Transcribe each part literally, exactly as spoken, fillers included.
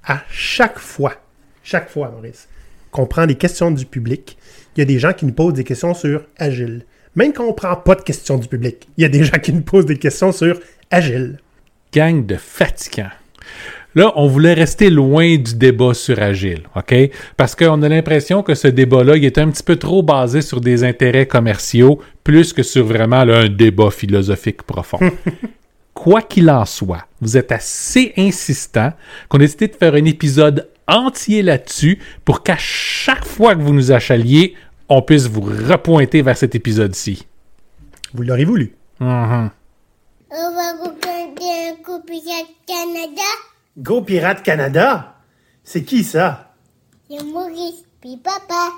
à chaque fois, chaque fois, Maurice, qu'on prend des questions du public, il y a des gens qui nous posent des questions sur Agile. Même quand on ne prend pas de questions du public, il y a des gens qui nous posent des questions sur Agile. Gang de fatigants. Là, on voulait rester loin du débat sur Agile, OK? Parce qu'on a l'impression que ce débat-là, il est un petit peu trop basé sur des intérêts commerciaux, plus que sur vraiment là, un débat philosophique profond. Quoi qu'il en soit, vous êtes assez insistant qu'on a décidé de faire un épisode entier là-dessus pour qu'à chaque fois que vous nous achaliez, on puisse vous repointer vers cet épisode-ci. Vous l'aurez voulu. Mm-hmm. On va regarder un coup Pirate Canada. Go Pirate Canada? C'est qui ça? C'est Maurice, puis papa.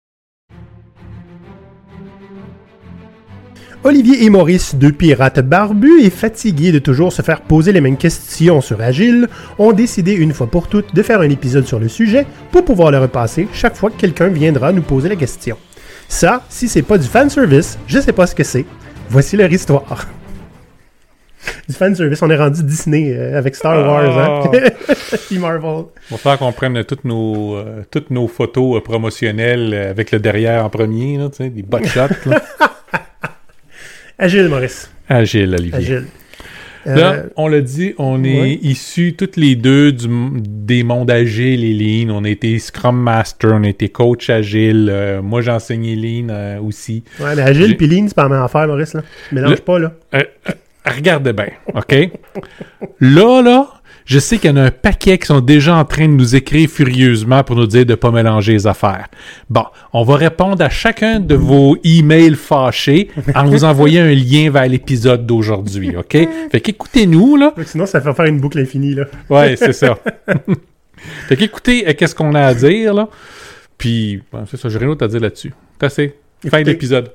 Olivier et Maurice, deux pirates barbus et fatigués de toujours se faire poser les mêmes questions sur Agile, ont décidé une fois pour toutes de faire un épisode sur le sujet pour pouvoir le repasser chaque fois que quelqu'un viendra nous poser la question. Ça, si c'est pas du fanservice, je sais pas ce que c'est. Voici leur histoire. Du fanservice, on est rendu Disney euh, avec Star Wars, oh. hein? Puis Marvel. Il va falloir qu'on prenne toutes nos, euh, toutes nos photos euh, promotionnelles euh, avec le derrière en premier, là, tu sais, des butt shots. Là. Agile, Maurice. Agile, Olivier. Agile. Là, Euh, on l'a dit, on est ouais. issus toutes les deux du, des mondes Agile et Lean. On a été Scrum Master, on a été coach Agile. Euh, moi, j'ai enseigné Lean euh, aussi. Ouais, mais Agile J'ai... puis Lean, c'est pas la même affaire, Maurice, là. Mélange Le... pas, là. Euh, euh, regardez bien, OK? Là, là, je sais qu'il y en a un paquet qui sont déjà en train de nous écrire furieusement pour nous dire de ne pas mélanger les affaires. Bon, on va répondre à chacun de vos emails fâchés en vous envoyant un lien vers l'épisode d'aujourd'hui, OK? Fait qu'écoutez-nous, là. Sinon, ça fait faire une boucle infinie, là. Ouais, c'est ça. Fait qu'écoutez, euh, qu'est-ce qu'on a à dire, là. Puis, bon, c'est ça, j'ai rien d'autre à dire là-dessus. C'est assez. Fin de l'épisode.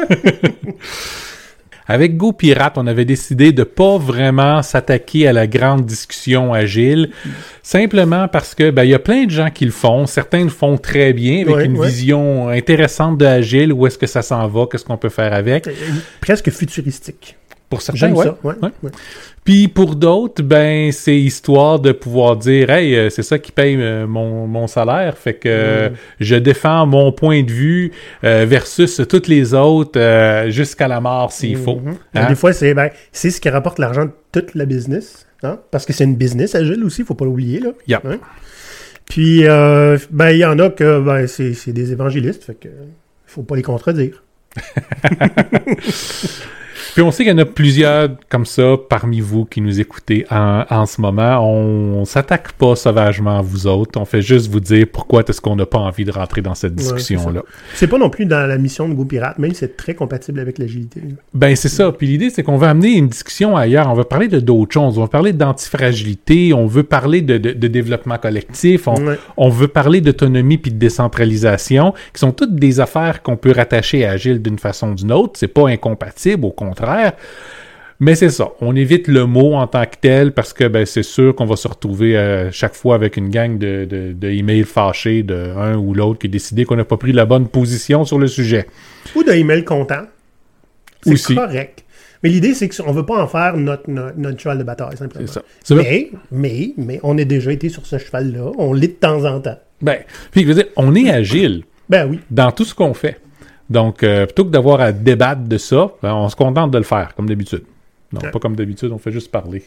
Avec Go Pirate, on avait décidé de pas vraiment s'attaquer à la grande discussion agile, simplement parce que ben il y a plein de gens qui le font, certains le font très bien avec ouais, une ouais. vision intéressante de agile, où est-ce que ça s'en va, qu'est-ce qu'on peut faire avec. Presque futuristique. Pour certains, J'aime ouais. ça, ouais, ouais. ouais. Puis pour d'autres, ben c'est histoire de pouvoir dire, hey, euh, c'est ça qui paye euh, mon, mon salaire, fait que euh, mm. je défends mon point de vue euh, versus toutes les autres euh, jusqu'à la mort s'il mm-hmm. faut. Hein? Des fois, c'est ben, c'est ce qui rapporte l'argent de toute la business, hein? Parce que c'est une business agile aussi, faut pas l'oublier, là. Yep. Hein? Puis, euh, ben il y en a que ben, c'est, c'est des évangélistes, fait que faut pas les contredire. Puis on sait qu'il y en a plusieurs comme ça parmi vous qui nous écoutez en, en ce moment. On, on s'attaque pas sauvagement à vous autres. On fait juste vous dire pourquoi est-ce qu'on n'a pas envie de rentrer dans cette discussion-là. Ouais, c'est, c'est pas non plus dans la mission de Go Pirate, même si c'est très compatible avec l'agilité. Ben c'est ça. Puis l'idée, c'est qu'on veut amener une discussion ailleurs. On veut parler de d'autres choses. On veut parler d'antifragilité. On veut parler de, de, de développement collectif. On, ouais. on veut parler d'autonomie puis de décentralisation, qui sont toutes des affaires qu'on peut rattacher à Agile d'une façon ou d'une autre. C'est pas incompatible, au contraire. Mais c'est ça, on évite le mot en tant que tel parce que ben, c'est sûr qu'on va se retrouver euh, chaque fois avec une gang de, de, de emails fâchés de un ou l'autre qui a décidé qu'on n'a pas pris la bonne position sur le sujet. Ou d'emails contents. C'est Aussi. correct. Mais l'idée, c'est qu'on ne veut pas en faire notre, notre, notre cheval de bataille, simplement. C'est ça. C'est mais, mais, mais, on a déjà été sur ce cheval-là. On l'est de temps en temps. Ben, puis je veux dire, on est agile. Ben oui. Dans tout ce qu'on fait. Donc, euh, plutôt que d'avoir à débattre de ça, ben, on se contente de le faire, comme d'habitude. Non, ouais. Pas comme d'habitude, on fait juste parler.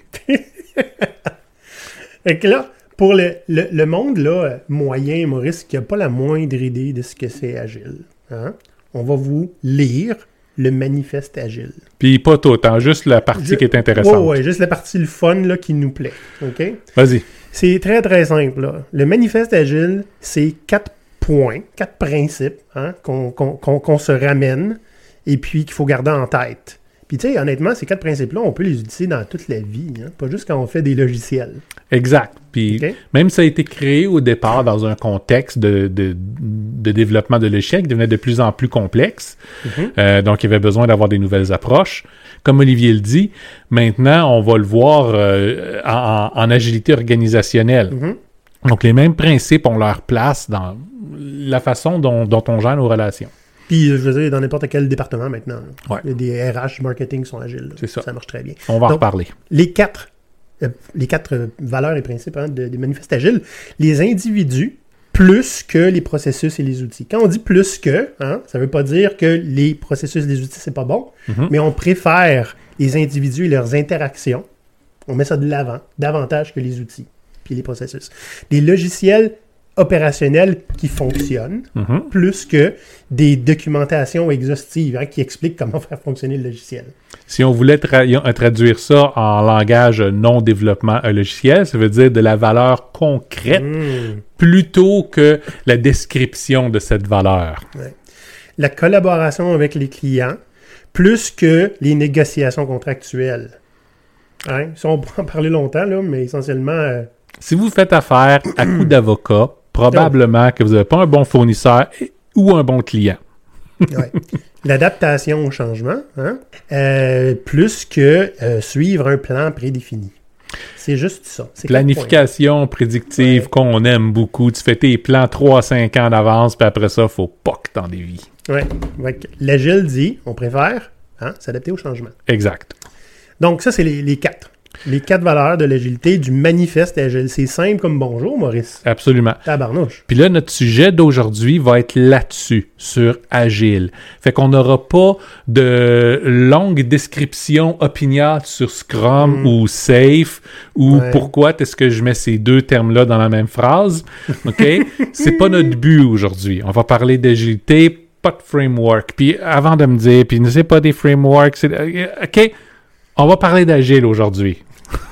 Fait que là, pour le, le, le monde là, moyen, Maurice, qui n'a pas la moindre idée de ce que c'est Agile, hein, on va vous lire le manifeste Agile. Puis pas tout, hein, juste la partie Je... qui est intéressante. Oui, oui, juste la partie le fun là, qui nous plaît. OK? Vas-y. C'est très, très simple. Là. Le manifeste Agile, c'est quatre points, quatre principes hein, qu'on, qu'on, qu'on, qu'on se ramène et puis qu'il faut garder en tête. Puis tu sais, honnêtement, ces quatre principes-là, on peut les utiliser dans toute la vie, hein, pas juste quand on fait des logiciels. Exact. Puis okay. Même ça a été créé au départ dans un contexte de, de, de développement de logiciels qui devenait de plus en plus complexe. Mm-hmm. Euh, donc, il y avait besoin d'avoir des nouvelles approches. Comme Olivier le dit, maintenant, on va le voir euh, en, en agilité organisationnelle. Mm-hmm. Donc, les mêmes principes ont leur place dans la façon dont, dont on gère nos relations. Puis, je veux dire, dans n'importe quel département maintenant. Ouais. Il y a des R H, marketing qui sont agiles. C'est ça. Ça marche très bien. On va Donc, en reparler. Les quatre euh, les quatre euh, valeurs et principes hein, de, des manifestes agiles, les individus plus que les processus et les outils. Quand on dit plus que, hein, ça ne veut pas dire que les processus et les outils, c'est pas bon, mm-hmm. mais on préfère les individus et leurs interactions. On met ça de l'avant, davantage que les outils puis les processus. Les logiciels opérationnels qui fonctionnent, mm-hmm. plus que des documentations exhaustives hein, qui expliquent comment faire fonctionner le logiciel. Si on voulait tra- traduire ça en langage non-développement logiciel, ça veut dire de la valeur concrète mm. plutôt que la description de cette valeur. Ouais. La collaboration avec les clients plus que les négociations contractuelles. Hein? Ça, on pourra en parler longtemps, là, mais essentiellement... Euh... Si vous faites affaire à coup d'avocat, probablement oh. que vous n'avez pas un bon fournisseur et, ou un bon client. Ouais. L'adaptation au changement, hein? euh, plus que euh, suivre un plan prédéfini. C'est juste ça. C'est planification prédictive ouais. qu'on aime beaucoup. Tu fais tes plans trois à cinq ans d'avance, puis après ça, il faut pas que tu en dévies. Oui. L'agile dit, on préfère hein, s'adapter au changement. Exact. Donc ça, c'est les, les quatre. Les quatre valeurs de l'agilité du manifeste agile. C'est simple comme bonjour, Maurice. Absolument. Tabarnouche. Puis là, notre sujet d'aujourd'hui va être là-dessus, sur agile. Fait qu'on n'aura pas de longue description opiniâtre sur Scrum mm. ou Safe ou ouais. pourquoi est-ce que je mets ces deux termes-là dans la même phrase. OK? C'est pas notre but aujourd'hui. On va parler d'agilité, pas de framework. Puis avant de me dire, puis ne c'est pas des frameworks, c'est... OK? On va parler d'agile aujourd'hui.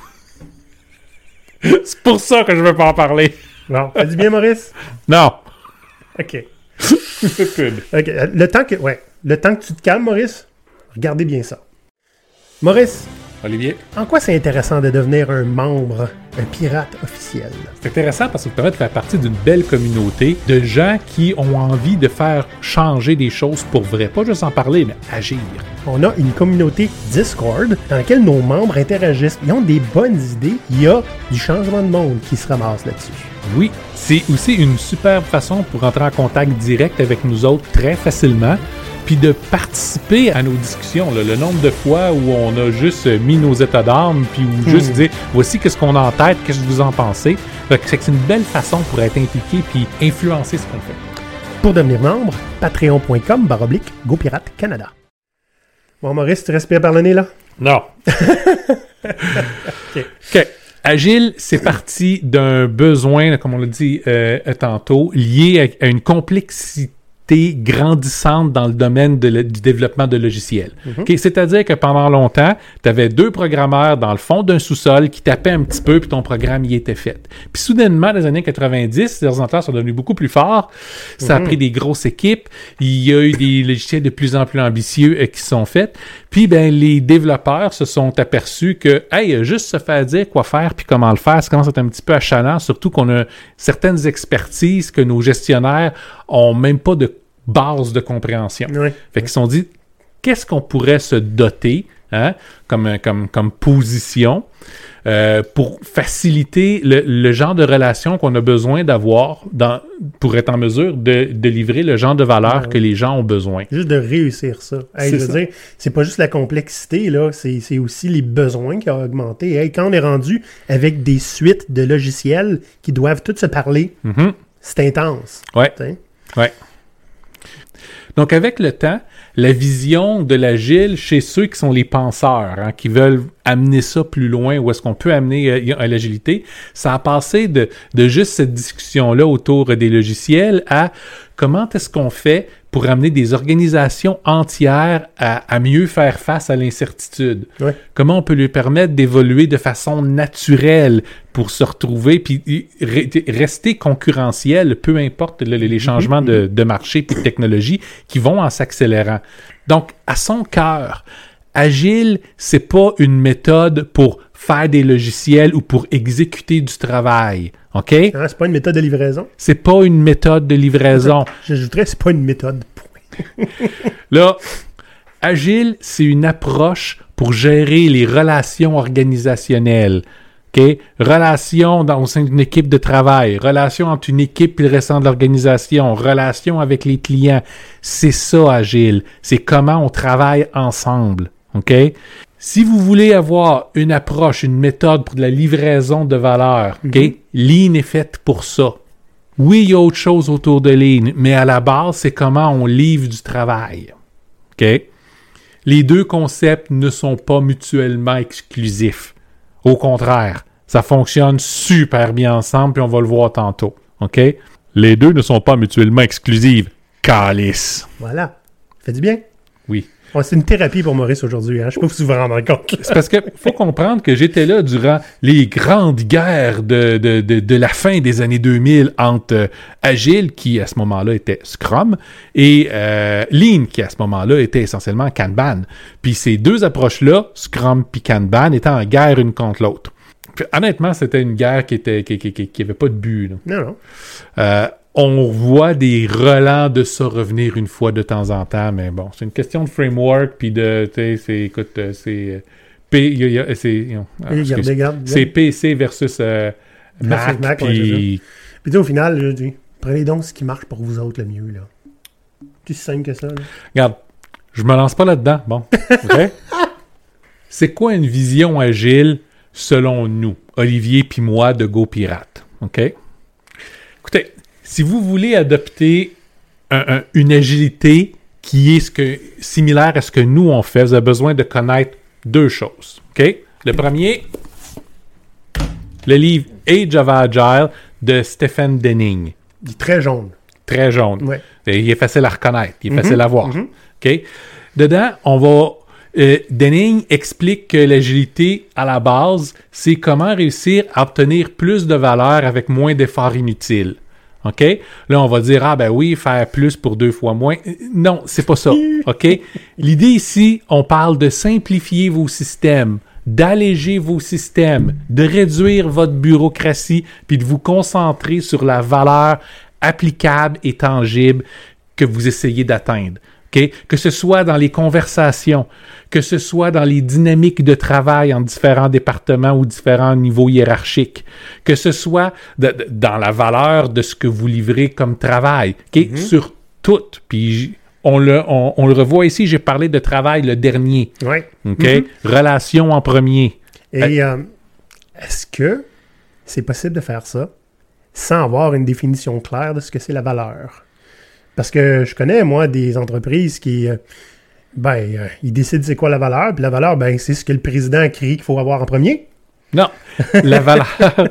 C'est pour ça que je veux pas en parler. Non. Ça dit bien, Maurice? Non. OK. OK. Le temps que, ouais. Le temps que tu te calmes, Maurice, regardez bien ça. Maurice. Olivier. En quoi c'est intéressant de devenir un membre, un pirate officiel? C'est intéressant parce que ça permet de faire partie d'une belle communauté de gens qui ont envie de faire changer des choses pour vrai. Pas juste en parler, mais agir. On a une communauté Discord dans laquelle nos membres interagissent. Ils ont des bonnes idées. Il y a du changement de monde qui se ramasse là-dessus. Oui, c'est aussi une superbe façon pour entrer en contact direct avec nous autres très facilement. Puis de participer à nos discussions. Là. Le nombre de fois où on a juste mis nos états d'âme, puis ou juste mmh. dire voici qu'est-ce qu'on a en tête, qu'est-ce que vous en pensez. Fait que c'est une belle façon pour être impliqué puis influencer ce qu'on fait. Pour devenir membre, patreon.com baroblique GoPirate Canada. Bon, Maurice, tu respires par le nez, là? Non. OK. OK. Agile, c'est parti d'un besoin, comme on l'a dit euh, tantôt, lié à, à une complexité grandissante dans le domaine de le, du développement de logiciels. Mm-hmm. Okay? C'est-à-dire que pendant longtemps, tu avais deux programmeurs dans le fond d'un sous-sol qui tapaient un petit peu puis ton programme y était fait. Puis soudainement, dans les années quatre-vingt-dix, les ordinateurs sont devenus beaucoup plus forts. Ça mm-hmm. a pris des grosses équipes. Il y a eu des logiciels de plus en plus ambitieux euh, qui sont faits. Puis ben les développeurs se sont aperçus que hey, juste se faire dire quoi faire puis comment le faire, ça commence à être un petit peu achalant, surtout qu'on a certaines expertises que nos gestionnaires ont même pas de base de compréhension. Oui. Fait qu'ils se sont dit, qu'est-ce qu'on pourrait se doter hein, comme, comme, comme position euh, pour faciliter le, le genre de relation qu'on a besoin d'avoir dans, pour être en mesure de, de livrer le genre de valeur oui. que les gens ont besoin. Juste de réussir ça. Hey, je veux ça. dire, c'est pas juste la complexité, là, c'est, c'est aussi les besoins qui ont augmenté. Hey, quand on est rendu avec des suites de logiciels qui doivent tous se parler, mm-hmm. c'est intense. Oui. Oui. Donc, avec le temps, la vision de l'agile chez ceux qui sont les penseurs, hein, qui veulent amener ça plus loin, où est-ce qu'on peut amener euh, à l'agilité, ça a passé de, de juste cette discussion-là autour des logiciels à comment est-ce qu'on fait pour amener des organisations entières à, à mieux faire face à l'incertitude. Ouais. Comment on peut lui permettre d'évoluer de façon naturelle pour se retrouver puis rester concurrentiel, peu importe le, les changements de, de marché et de technologie qui vont en s'accélérant. Donc, à son cœur, Agile, c'est pas une méthode pour faire des logiciels ou pour exécuter du travail. OK? Ah, c'est pas une méthode de livraison? C'est pas une méthode de livraison. J'ajouterais, c'est pas une méthode. Là, Agile, c'est une approche pour gérer les relations organisationnelles. OK? Relations dans, au sein d'une équipe de travail, relations entre une équipe et le restant de l'organisation, relations avec les clients. C'est ça, Agile. C'est comment on travaille ensemble. OK? Si vous voulez avoir une approche, une méthode pour de la livraison de valeur, mm-hmm. okay, Lean est faite pour ça. Oui, il y a autre chose autour de Lean, mais à la base, c'est comment on livre du travail. Okay? Les deux concepts ne sont pas mutuellement exclusifs. Au contraire, ça fonctionne super bien ensemble, puis on va le voir tantôt. OK? Les deux ne sont pas mutuellement exclusives. Calice. Voilà. Ça fait du bien? Oui. Oh, c'est une thérapie pour Maurice aujourd'hui. Hein? Je ne sais pas si vous vous rendez compte. C'est parce qu'il faut comprendre que j'étais là durant les grandes guerres de, de, de, de la fin des années deux mille entre euh, Agile, qui à ce moment-là était Scrum, et euh, Lean, qui à ce moment-là était essentiellement Kanban. Puis ces deux approches-là, Scrum puis Kanban, étaient en guerre une contre l'autre. Puis, honnêtement, c'était une guerre qui était qui, qui, qui, qui avait pas de but. Là. Non, non. Euh, On voit des relents de ça revenir une fois de temps en temps, mais bon, c'est une question de framework, puis de, tu sais, c'est, écoute, c'est P, y a, y a, c'est, you know, ah, garde, garde, c'est P C versus euh, Mac, Mac, puis... Puis au final, je dis, prenez donc ce qui marche pour vous autres le mieux, là. C'est si simple que ça, là. Regarde, je me lance pas là-dedans, bon, ok? C'est quoi une vision agile selon nous, Olivier puis moi de Go Pirate, ok? Écoutez, si vous voulez adopter un, un, une agilité qui est ce que, similaire à ce que nous on fait, vous avez besoin de connaître deux choses. OK? Le premier, le livre Age of Agile de Stephen Denning. Il est très jaune. Très jaune. Ouais. Et il est facile à reconnaître, il est mm-hmm. facile à voir. Mm-hmm. OK? Dedans, on va... Euh, Denning explique que l'agilité, à la base, c'est comment réussir à obtenir plus de valeur avec moins d'efforts inutiles. OK? Là, on va dire, ah ben oui, faire plus pour deux fois moins. Non, c'est pas ça. OK? L'idée ici, on parle de simplifier vos systèmes, d'alléger vos systèmes, de réduire votre bureaucratie, puis de vous concentrer sur la valeur applicable et tangible que vous essayez d'atteindre. Okay? Que ce soit dans les conversations, que ce soit dans les dynamiques de travail en différents départements ou différents niveaux hiérarchiques, que ce soit de, de, dans la valeur de ce que vous livrez comme travail, okay? Mm-hmm. Sur tout. Puis on le, on, on le revoit ici, j'ai parlé de travail le dernier. Oui. Okay? Mm-hmm. Relation en premier. Et euh, est-ce que c'est possible de faire ça sans avoir une définition claire de ce que c'est la valeur? Parce que je connais, moi, des entreprises qui, euh, ben, euh, ils décident c'est quoi la valeur, puis la valeur, ben, c'est ce que le président crie qu'il faut avoir en premier. Non, la valeur,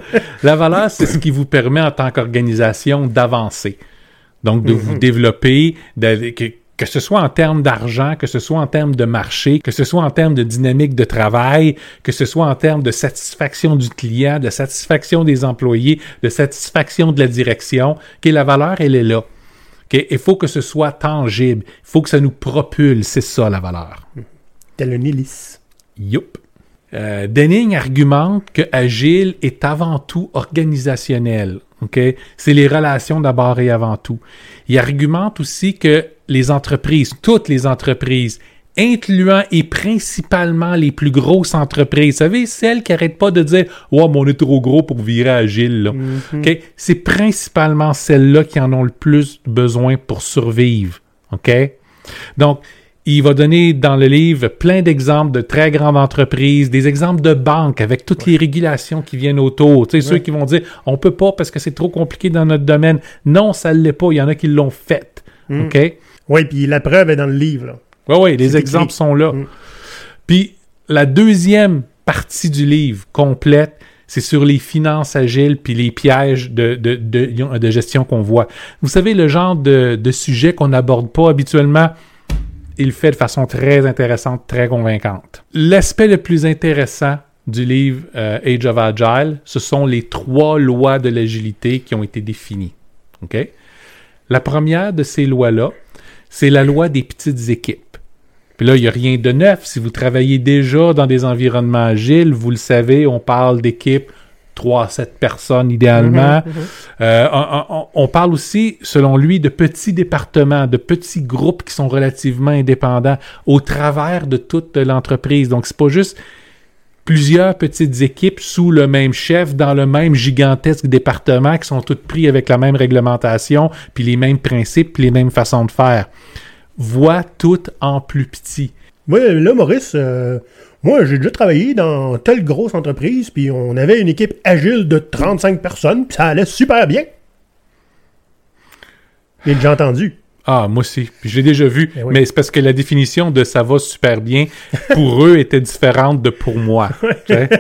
la valeur, c'est ce qui vous permet en tant qu'organisation d'avancer. Donc, de mm-hmm. vous développer, de, que, que ce soit en termes d'argent, que ce soit en termes de marché, que ce soit en termes de dynamique de travail, que ce soit en termes de satisfaction du client, de satisfaction des employés, de satisfaction de la direction, que la valeur, elle est là. Okay? Il faut que ce soit tangible. Il faut que ça nous propulse. C'est ça, la valeur. Tel un hélice. Yup. Euh, Denning argumente que Agile est avant tout organisationnel. Okay? C'est les relations d'abord et avant tout. Il argumente aussi que les entreprises, toutes les entreprises, incluant et principalement les plus grosses entreprises. Vous savez, celles qui n'arrêtent pas de dire « Ouais, mais on est trop gros pour virer agile. » là. Mm-hmm. Okay? C'est principalement celles-là qui en ont le plus besoin pour survivre. Okay? Donc, il va donner dans le livre plein d'exemples de très grandes entreprises, des exemples de banques avec toutes ouais. les régulations qui viennent autour. Tu sais, ouais. ceux qui vont dire « On peut pas parce que c'est trop compliqué dans notre domaine. » Non, ça ne l'est pas. Il y en a qui l'ont fait. Mm. Okay? Oui, puis la preuve est dans le livre, là. Oui, oui, les exemples écrit. Sont là. Mm. Puis, la deuxième partie du livre complète, c'est sur les finances agiles puis les pièges de, de, de, de gestion qu'on voit. Vous savez, le genre de, de sujet qu'on n'aborde pas habituellement, il le fait de façon très intéressante, très convaincante. L'aspect le plus intéressant du livre euh, Age of Agile, ce sont les trois lois de l'agilité qui ont été définies. Okay? La première de ces lois-là, c'est la loi des petites équipes. Puis là, il n'y a rien de neuf. Si vous travaillez déjà dans des environnements agiles, vous le savez, on parle d'équipes trois à sept personnes idéalement. Mm-hmm, mm-hmm. Euh, on, on, on parle aussi, selon lui, de petits départements, de petits groupes qui sont relativement indépendants au travers de toute l'entreprise. Donc, c'est pas juste plusieurs petites équipes sous le même chef dans le même gigantesque département qui sont toutes prises avec la même réglementation, puis les mêmes principes, puis les mêmes façons de faire. Vois tout en plus petit. Oui, là, Maurice, euh, Moi, j'ai déjà travaillé dans telle grosse entreprise, puis on avait une équipe agile de trente-cinq personnes, puis ça allait super bien. J'ai déjà entendu. Ah, moi aussi. Puis je l'ai déjà vu. Eh oui. Mais c'est parce que la définition de ça va super bien, pour eux, était différente de pour moi. Tu sais?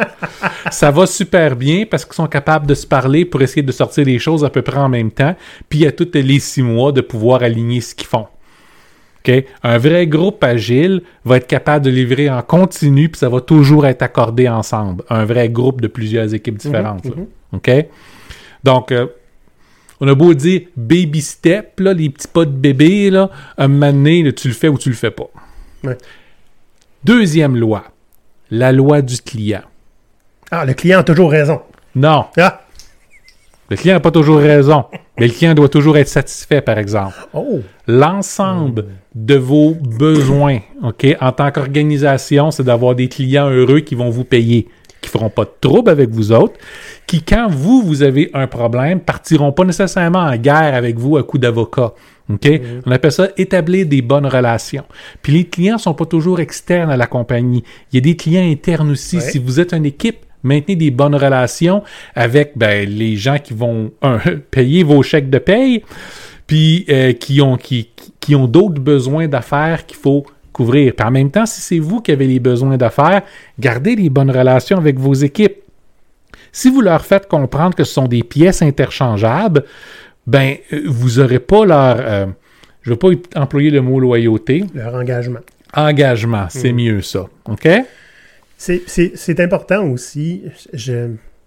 Ça va super bien parce qu'ils sont capables de se parler pour essayer de sortir les choses à peu près en même temps. Puis il y a tous les six mois de pouvoir aligner ce qu'ils font. Okay? Un vrai groupe agile va être capable de livrer en continu, puis ça va toujours être accordé ensemble. Un vrai groupe de plusieurs équipes différentes. Mm-hmm, là. OK? Donc, euh, on a beau dire baby step, là, les petits pas de bébé, là, un moment donné, là, tu le fais ou tu le fais pas. Ouais. Deuxième loi, la loi du client. Ah, le client a toujours raison. Non, Ah! le client n'a pas toujours raison, mais le client doit toujours être satisfait, par exemple. Oh! L'ensemble de vos besoins, OK, en tant qu'organisation, c'est d'avoir des clients heureux qui vont vous payer, qui feront pas de trouble avec vous autres, qui, quand vous, vous avez un problème, partiront pas nécessairement en guerre avec vous à coup d'avocat. OK? Mm-hmm. On appelle ça établir des bonnes relations. Puis les clients sont pas toujours externes à la compagnie. Il y a des clients internes aussi. Ouais. Si vous êtes une équipe, maintenez des bonnes relations avec ben, les gens qui vont un, payer vos chèques de paye, puis euh, qui ont, qui, qui ont d'autres besoins d'affaires qu'il faut couvrir. Puis en même temps, si c'est vous qui avez les besoins d'affaires, gardez les bonnes relations avec vos équipes. Si vous leur faites comprendre que ce sont des pièces interchangeables, ben vous n'aurez pas leur... Euh, je ne vais pas employer le mot loyauté. Leur engagement. Engagement, c'est mmh. mieux ça. OK? C'est, c'est, c'est important aussi, je,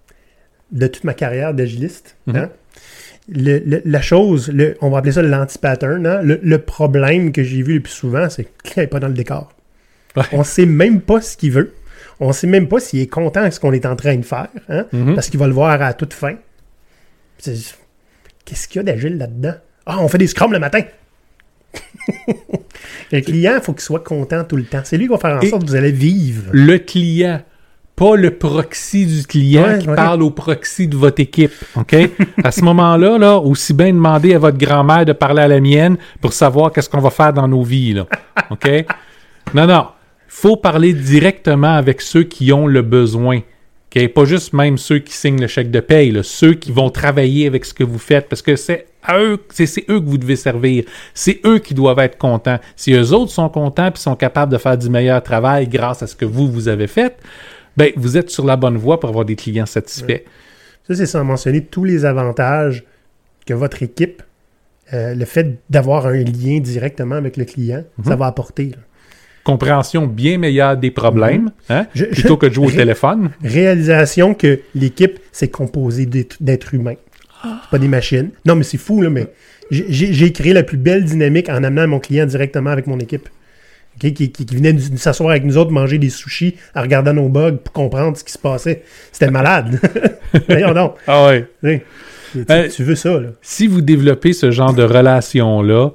de toute ma carrière d'agiliste, mmh. hein, le, le, la chose, le, on va appeler ça l'anti-pattern, hein, le, le problème que j'ai vu le plus souvent, c'est qu'il n'est pas dans le décor. Ouais. On ne sait même pas ce qu'il veut. On ne sait même pas s'il est content de ce qu'on est en train de faire, hein, mmh. parce qu'il va le voir à toute fin. C'est, qu'est-ce qu'il y a d'agile là-dedans? Ah, on fait des scrums le matin! Le client, il faut qu'il soit content tout le temps. C'est lui qui va faire en sorte que vous allez vivre. Le client, pas le proxy du client ouais, qui ouais. parle au proxy de votre équipe. OK? À ce moment-là, là, aussi bien demander à votre grand-mère de parler à la mienne pour savoir qu'est-ce qu'on va faire dans nos vies. Là. OK? Non, non. Il faut parler directement avec ceux qui ont le besoin. Okay? Pas juste même ceux qui signent le chèque de paye, là, ceux qui vont travailler avec ce que vous faites, parce que c'est à eux, c'est, c'est eux que vous devez servir. C'est eux qui doivent être contents. Si eux autres sont contents et sont capables de faire du meilleur travail grâce à ce que vous, vous avez fait, ben vous êtes sur la bonne voie pour avoir des clients satisfaits. Ouais. Ça, c'est sans mentionner tous les avantages que votre équipe, euh, le fait d'avoir un lien directement avec le client, mm-hmm. ça va apporter. Là. Compréhension bien meilleure des problèmes, mm-hmm. hein, je, plutôt je, que de jouer ré- au téléphone. Réalisation que l'équipe, c'est composé d'être, d'êtres humains. C'est pas des machines. Non, mais c'est fou, là, mais j'ai, j'ai créé la plus belle dynamique en amenant mon client directement avec mon équipe. Okay? Qui, qui, qui venait de, de s'asseoir avec nous autres, manger des sushis en regardant nos bugs pour comprendre ce qui se passait. C'était malade. Voyons donc. Ah ouais. Oui. Tu, euh, tu veux ça, là. Si vous développez ce genre de relation-là,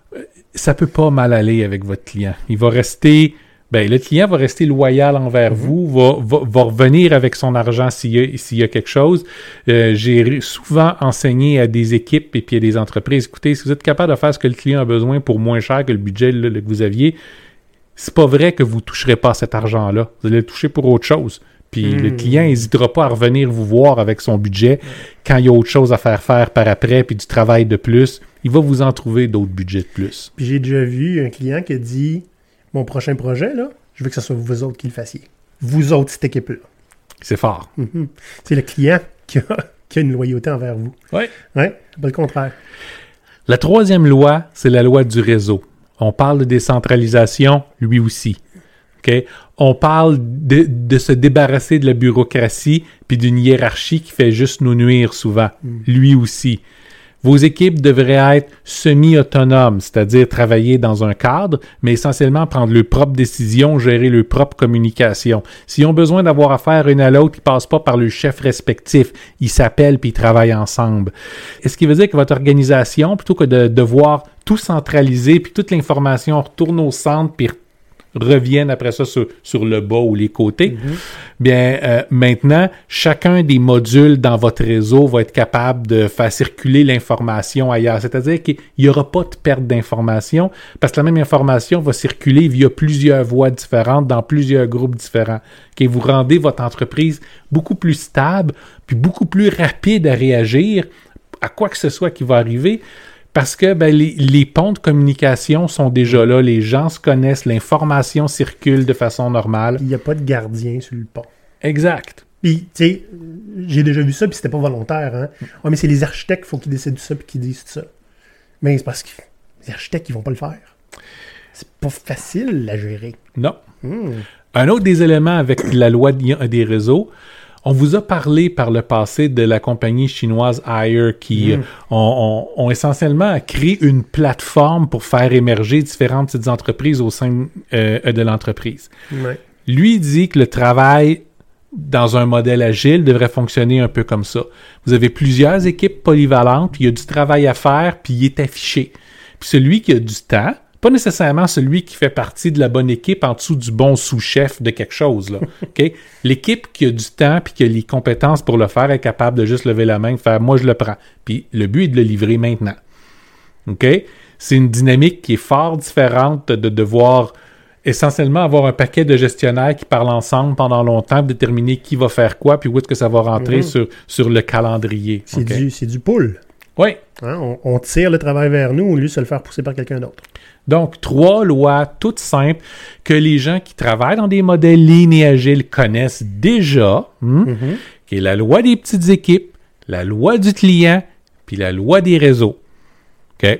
ça peut pas mal aller avec votre client. Il va rester... Ben, le client va rester loyal envers mm-hmm. vous, va, va, va revenir avec son argent s'il y a, s'il y a quelque chose. Euh, j'ai souvent enseigné à des équipes et puis à des entreprises, écoutez, si vous êtes capable de faire ce que le client a besoin pour moins cher que le budget là, que vous aviez, c'est pas vrai que vous ne toucherez pas cet argent-là. Vous allez le toucher pour autre chose. Puis mm. le client n'hésitera pas à revenir vous voir avec son budget quand il y a autre chose à faire faire par après puis du travail de plus. Il va vous en trouver d'autres budgets de plus. Puis j'ai déjà vu un client qui a dit... Mon prochain projet, là, je veux que ce soit vous autres qui le fassiez. Vous autres, cette équipe-là. C'est fort. Mm-hmm. C'est le client qui a, qui a une loyauté envers vous. Oui. Oui, pas le contraire. La troisième loi, c'est la loi du réseau. On parle de décentralisation, lui aussi. Okay? On parle de, de se débarrasser de la bureaucratie puis d'une hiérarchie qui fait juste nous nuire souvent. Mm. Lui aussi. Vos équipes devraient être semi-autonomes, c'est-à-dire travailler dans un cadre, mais essentiellement prendre leurs propres décisions, gérer leurs propres communications. S'ils ont besoin d'avoir affaire une à l'autre, ils ne passent pas par le chef respectif. Ils s'appellent puis ils travaillent ensemble. Ce qui veut dire que votre organisation, plutôt que de devoir tout centraliser puis toute l'information retourne au centre puis reviennent après ça sur, sur le bas ou les côtés. Mm-hmm. Bien, euh, maintenant, chacun des modules dans votre réseau va être capable de faire circuler l'information ailleurs. C'est-à-dire qu'il n'y aura pas de perte d'information parce que la même information va circuler via plusieurs voies différentes dans plusieurs groupes différents. Okay? Vous rendez votre entreprise beaucoup plus stable puis beaucoup plus rapide à réagir à quoi que ce soit qui va arriver. Parce que ben, les, les ponts de communication sont déjà là, les gens se connaissent, l'information circule de façon normale. Il n'y a pas de gardien sur le pont. Exact. Puis, tu sais, j'ai déjà vu ça, puis c'était pas volontaire, hein. Ouais, mais c'est les architectes, il faut qu'ils décident de ça, puis qu'ils disent ça. Mais c'est parce que les architectes, ils vont pas le faire. C'est pas facile à gérer. Non. Mmh. Un autre des éléments avec la loi des réseaux, on vous a parlé par le passé de la compagnie chinoise Haier qui mmh. ont, ont, ont essentiellement créé une plateforme pour faire émerger différentes petites entreprises au sein euh, de l'entreprise. Ouais. Lui dit que le travail dans un modèle agile devrait fonctionner un peu comme ça. Vous avez plusieurs équipes polyvalentes, il y a du travail à faire, puis il est affiché. Puis celui qui a du temps, pas nécessairement celui qui fait partie de la bonne équipe en dessous du bon sous-chef de quelque chose, là. Okay? L'équipe qui a du temps puis qui a les compétences pour le faire est capable de juste lever la main et faire « moi, je le prends ». Puis le but est de le livrer maintenant. Okay? C'est une dynamique qui est fort différente de devoir essentiellement avoir un paquet de gestionnaires qui parlent ensemble pendant longtemps pour déterminer qui va faire quoi puis où est-ce que ça va rentrer mm-hmm. sur, sur le calendrier. C'est, okay? du, c'est du pull. Oui. Hein, on, on tire le travail vers nous au lieu de se le faire pousser par quelqu'un d'autre. Donc, trois lois toutes simples que les gens qui travaillent dans des modèles lean et agiles connaissent déjà, hein, mm-hmm. qui est la loi des petites équipes, la loi du client, puis la loi des réseaux. OK?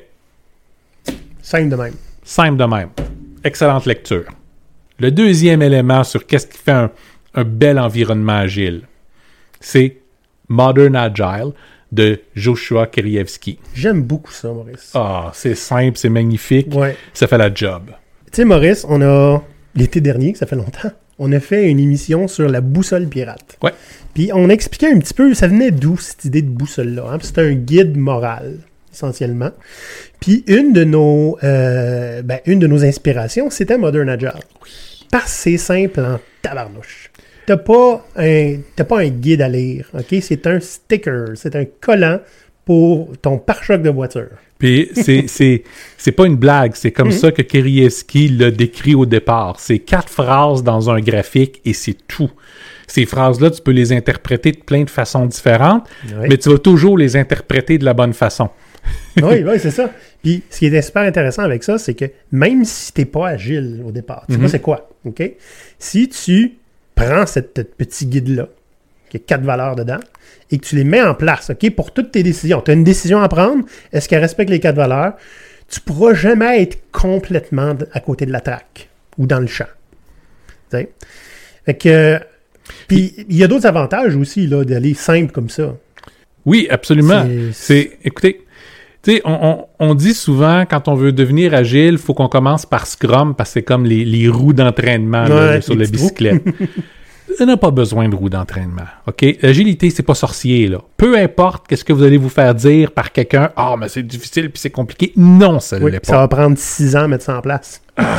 Simple de même. Simple de même. Excellente lecture. Le deuxième élément sur qu'est-ce qui fait un, un bel environnement agile, c'est Modern Agile de Joshua Kerievsky. J'aime beaucoup ça, Maurice. Ah, c'est simple, c'est magnifique. Ouais. Ça fait la job. Tu sais, Maurice, on a, l'été dernier, ça fait longtemps, on a fait une émission sur la boussole pirate. Ouais. Puis on expliquait un petit peu, ça venait d'où cette idée de boussole-là. Hein? C'était un guide moral, essentiellement. Puis une de nos, euh, ben, une de nos inspirations, c'était Modern Agile. Oui. Parce que c'est simple en tabarnouche. T'as pas un, t'as pas un guide à lire, ok? C'est un sticker, c'est un collant pour ton pare-choc de voiture. Puis c'est, c'est, c'est pas une blague, c'est comme mm-hmm. ça que Kerievsky l'a décrit au départ. C'est quatre phrases dans un graphique et c'est tout. Ces phrases-là, tu peux les interpréter de plein de façons différentes, oui. mais tu vas toujours les interpréter de la bonne façon. oui, oui, c'est ça. Puis ce qui est super intéressant avec ça, c'est que même si t'es pas agile au départ, tu sais mm-hmm. pas c'est quoi, ok? Si tu prends cette petit guide-là, qui a quatre valeurs dedans, et que tu les mets en place, OK, pour toutes tes décisions. Tu as une décision à prendre, est-ce qu'elle respecte les quatre valeurs? Tu ne pourras jamais être complètement à côté de la traque ou dans le champ. Tu sais? Fait que, puis, il y a d'autres avantages aussi, là, d'aller simple comme ça. Oui, absolument. C'est, c'est écoutez, tu sais, on, on, on dit souvent, quand on veut devenir agile, il faut qu'on commence par Scrum, parce que c'est comme les, les roues d'entraînement ouais, là, sur la bicyclette. On n'a pas besoin de roues d'entraînement, OK? L'agilité, c'est pas sorcier, là. Peu importe qu'est-ce que vous allez vous faire dire par quelqu'un, « Ah, oh, mais c'est difficile puis c'est compliqué. » Non, ça ne oui, l'est pas. Ça va prendre six ans à mettre ça en place. Ah.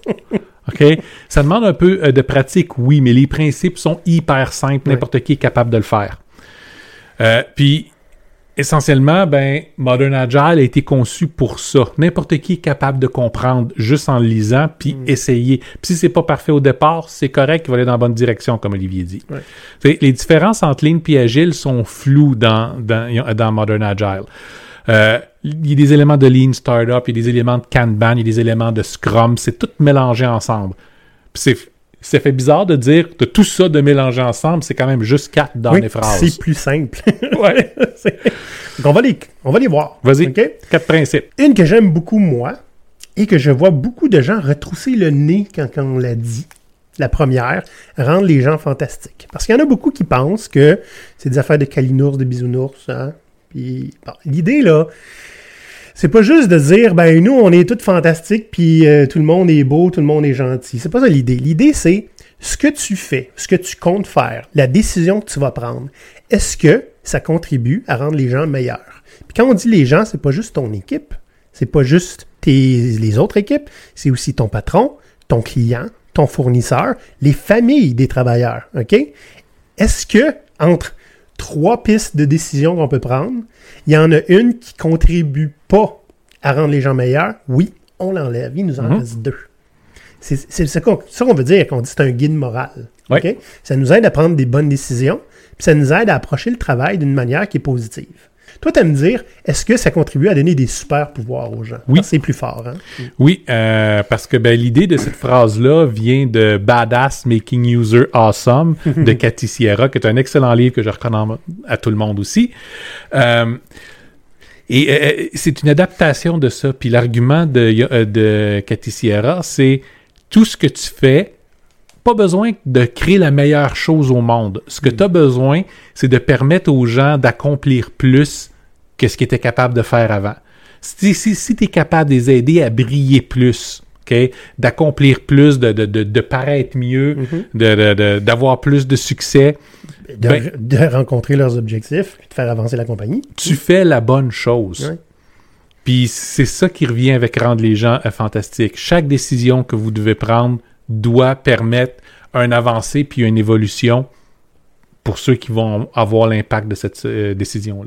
OK? Ça demande un peu euh, de pratique, oui, mais les principes sont hyper simples. Oui. N'importe qui est capable de le faire. Euh, puis, essentiellement, ben, Modern Agile a été conçu pour ça. N'importe qui est capable de comprendre juste en le lisant, puis mm. essayer. Puis si c'est pas parfait au départ, c'est correct, il va aller dans la bonne direction, comme Olivier dit. Ouais. Les différences entre Lean et Agile sont floues dans, dans, dans Modern Agile. Euh, il y a des éléments de Lean Startup, il y a des éléments de Kanban, il y a des éléments de Scrum, c'est tout mélangé ensemble. Puis c'est... Ça fait bizarre de dire que tout ça de mélanger ensemble, c'est quand même juste quatre dans oui, les phrases. C'est plus simple. ouais. Donc, on va, les, on va les voir. Vas-y, okay? Quatre principes. Une que j'aime beaucoup, moi, et que je vois beaucoup de gens retrousser le nez quand, quand on l'a dit. La première, rendre les gens fantastiques. Parce qu'il y en a beaucoup qui pensent que c'est des affaires de calinours, de bisounours. Hein? Puis, bon, l'idée, là, c'est pas juste de dire, ben nous, on est tous fantastiques, puis euh, tout le monde est beau, tout le monde est gentil. C'est pas ça l'idée. L'idée, c'est ce que tu fais, ce que tu comptes faire, la décision que tu vas prendre. Est-ce que ça contribue à rendre les gens meilleurs? Puis quand on dit les gens, c'est pas juste ton équipe, c'est pas juste tes, les autres équipes, c'est aussi ton patron, ton client, ton fournisseur, les familles des travailleurs. OK? Est-ce que, entre trois pistes de décision qu'on peut prendre, il y en a une qui ne contribue pas à rendre les gens meilleurs? Oui, on l'enlève. Il nous en Mm-hmm. reste deux. C'est, c'est, c'est ça qu'on veut dire quand on dit que c'est un guide moral. Oui. OK? Ça nous aide à prendre des bonnes décisions, puis ça nous aide à approcher le travail d'une manière qui est positive. Toi, tu vas me dire, est-ce que ça contribue à donner des super pouvoirs aux gens? Oui. Parce que c'est plus fort, hein? Oui, euh, parce que ben, l'idée de cette phrase-là vient de Badass Making User Awesome de Cathy Sierra, qui est un excellent livre que je recommande à tout le monde aussi. Euh, et euh, c'est une adaptation de ça. Puis l'argument de, euh, de Cathy Sierra, c'est tout ce que tu fais, pas besoin de créer la meilleure chose au monde. Ce que tu as besoin, c'est de permettre aux gens d'accomplir plus que ce qu'ils étaient capables de faire avant. Si, si, si tu es capable de les aider à briller plus, okay, d'accomplir plus, de, de, de, de paraître mieux, Mm-hmm. de, de, de, d'avoir plus de succès, De, ben, de rencontrer leurs objectifs, de faire avancer la compagnie. tu fais la bonne chose. Ouais. Puis c'est ça qui revient avec rendre les gens euh, fantastiques. Chaque décision que vous devez prendre doit permettre un avancée puis une évolution pour ceux qui vont avoir l'impact de cette euh, décision-là.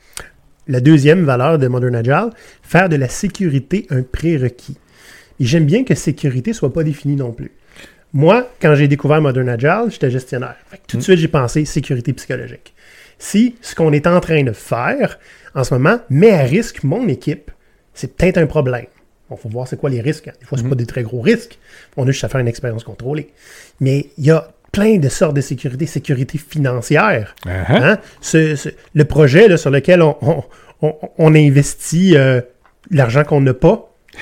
La deuxième valeur de Modern Agile, faire de la sécurité un prérequis. Et j'aime bien que sécurité ne soit pas définie non plus. Moi, quand j'ai découvert Modern Agile, j'étais gestionnaire. Fait que tout de suite, j'ai pensé sécurité psychologique. Si ce qu'on est en train de faire en ce moment met à risque mon équipe, c'est peut-être un problème. Il faut voir c'est quoi les risques. Des fois, ce n'est pas des très gros risques. On a juste à faire une expérience contrôlée. Mais il y a plein de sortes de sécurité. Sécurité financière. Uh-huh. Hein? Ce, ce- le projet là, sur lequel on, on, on, on investit euh, l'argent qu'on n'a pas,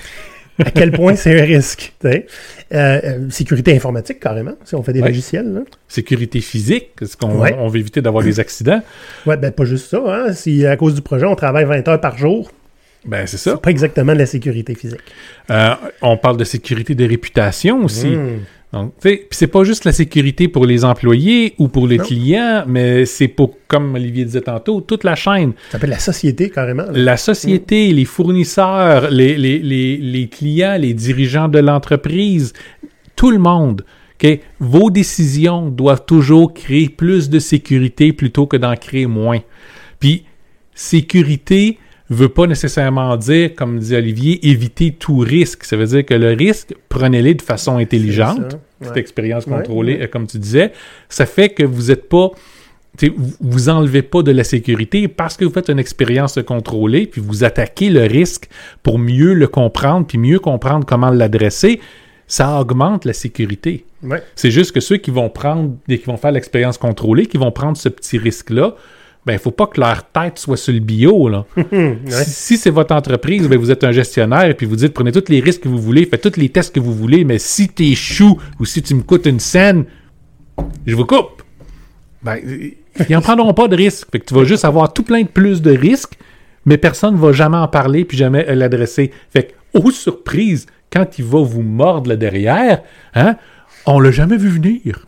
à quel point c'est un risque. tu sais? Euh, euh, sécurité informatique, carrément, si on fait des Ouais. logiciels. Là. Sécurité physique, parce qu'on Ouais. on veut éviter d'avoir des accidents. Ouais, ben pas juste ça. Hein? Si à cause du projet, on travaille vingt heures par jour, Ben, c'est ça. c'est pas exactement de la sécurité physique. Euh, on parle de sécurité de réputation aussi. Mm. Donc, tu sais, puis c'est pas juste la sécurité pour les employés ou pour les Non. clients, mais c'est pour, comme Olivier disait tantôt, toute la chaîne. Ça s'appelle la société, carrément. là. La société, les fournisseurs, les, les, les, les clients, les dirigeants de l'entreprise, tout le monde. OK? Vos décisions doivent toujours créer plus de sécurité plutôt que d'en créer moins. Puis, sécurité veut pas nécessairement dire, comme dit Olivier, éviter tout risque. Ça veut dire que le risque, prenez-le de façon intelligente. C'est ça, Cette ouais. expérience Ouais, contrôlée, ouais. euh, comme tu disais, ça fait que vous êtes pas... tu sais, Vous, vous enlevez pas de la sécurité parce que vous faites une expérience contrôlée, puis vous attaquez le risque pour mieux le comprendre, puis mieux comprendre comment l'adresser. Ça augmente la sécurité. Ouais. C'est juste que ceux qui vont prendre et qui vont faire l'expérience contrôlée, qui vont prendre ce petit risque-là, ben, il ne faut pas que leur tête soit sur le bio, là. Ouais. Si, si c'est votre entreprise, ben, vous êtes un gestionnaire et puis vous dites, prenez tous les risques que vous voulez, faites tous les tests que vous voulez, mais si tu échoues ou si tu me coûtes une scène, je vous coupe. Ben, ils n'en prendront pas de risques. Fait que tu vas juste avoir tout plein de plus de risques, mais personne ne va jamais en parler puis jamais l'adresser. Fait que, aux surprises, quand il va vous mordre le derrière, hein, on l'a jamais vu venir.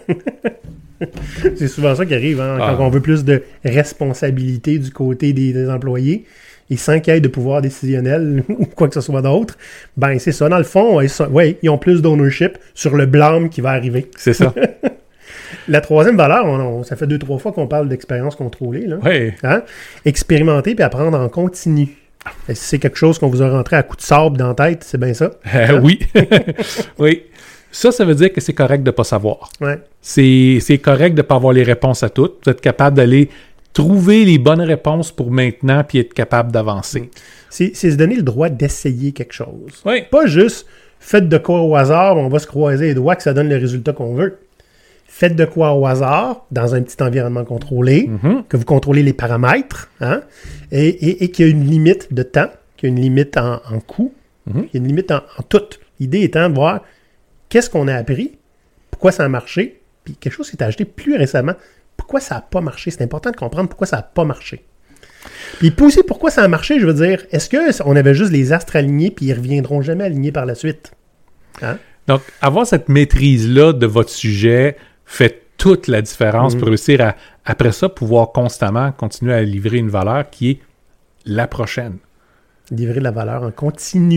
C'est souvent ça qui arrive, hein, Ah. quand on veut plus de responsabilité du côté des, des employés, et sans qu'il y ait de pouvoir décisionnel ou quoi que ce soit d'autre, ben c'est ça. Dans le fond, ils, sont- ouais, ils ont plus d'ownership sur le blâme qui va arriver. C'est ça. La troisième valeur, on- on- ça fait deux, trois fois qu'on parle d'expérience contrôlée. Là. Ouais. Hein? Expérimenter puis apprendre en continu. Et si c'est quelque chose qu'on vous a rentré à coups de sable dans la tête, c'est bien ça. Euh, oui. Oui. Ça, ça veut dire que c'est correct de ne pas savoir. Ouais. C'est, c'est correct de ne pas avoir les réponses à toutes. Vous êtes capable d'aller trouver les bonnes réponses pour maintenant puis être capable d'avancer. C'est, c'est se donner le droit d'essayer quelque chose. Oui. Pas juste faites de quoi au hasard, on va se croiser les doigts que ça donne le résultat qu'on veut. Faites de quoi au hasard, dans un petit environnement contrôlé, Mhm. que vous contrôlez les paramètres, hein, et, et, et qu'il y a une limite de temps, qu'il y a une limite en, en coût, Mhm. il y a une limite en, en tout. L'idée étant de voir qu'est-ce qu'on a appris, pourquoi ça a marché, puis quelque chose qui est ajouté plus récemment, pourquoi ça n'a pas marché. C'est important de comprendre pourquoi ça n'a pas marché. Puis puis aussi, pourquoi ça a marché, je veux dire, est-ce qu'on avait juste les astres alignés, puis ils ne reviendront jamais alignés par la suite? Hein? Donc, avoir cette maîtrise-là de votre sujet fait toute la différence Mhm. pour réussir à, après ça, pouvoir constamment continuer à livrer une valeur qui est la prochaine. Livrer de la valeur en continu.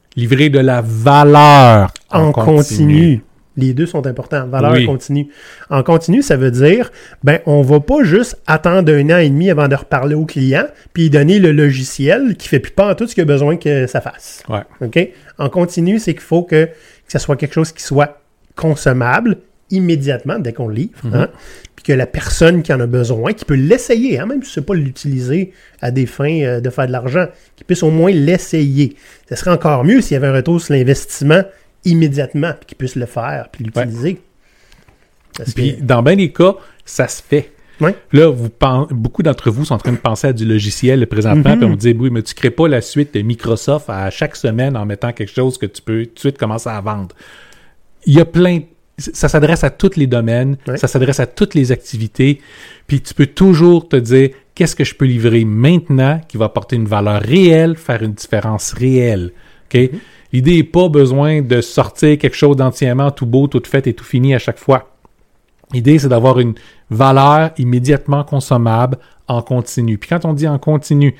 livrer de la valeur en, En continu. continu. Les deux sont importants. Valeur Oui. continue. En continu, ça veut dire, ben, on va pas juste attendre un an et demi avant de reparler au client, puis lui donner le logiciel qui fait plus pas en tout ce qu'il a besoin que ça fasse. Ouais. OK? En continu, c'est qu'il faut que, que ça soit quelque chose qui soit consommable immédiatement dès qu'on le livre, Mhm. hein? Puis que la personne qui en a besoin, qui peut l'essayer, hein, même si c'est pas l'utiliser à des fins euh, de faire de l'argent, qui puisse au moins l'essayer. Ce serait encore mieux s'il y avait un retour sur l'investissement immédiatement, puis qu'il puisse le faire, puis l'utiliser. Parce Puis, que- dans bien des cas, ça se fait. Ouais. Là, vous pen- beaucoup d'entre vous sont en train de penser à du logiciel présentement, Mhm. puis on vous dit, oui, mais tu crées pas la suite de Microsoft à chaque semaine en mettant quelque chose que tu peux tout de suite commencer à vendre. Il y a plein... Ça s'adresse à tous les domaines, Ouais. ça s'adresse à toutes les activités, puis tu peux toujours te dire, qu'est-ce que je peux livrer maintenant qui va apporter une valeur réelle, faire une différence réelle. OK? L'idée n'est pas besoin de sortir quelque chose d'entièrement tout beau, tout fait et tout fini à chaque fois. L'idée, c'est d'avoir une valeur immédiatement consommable en continu. Puis quand on dit en continu,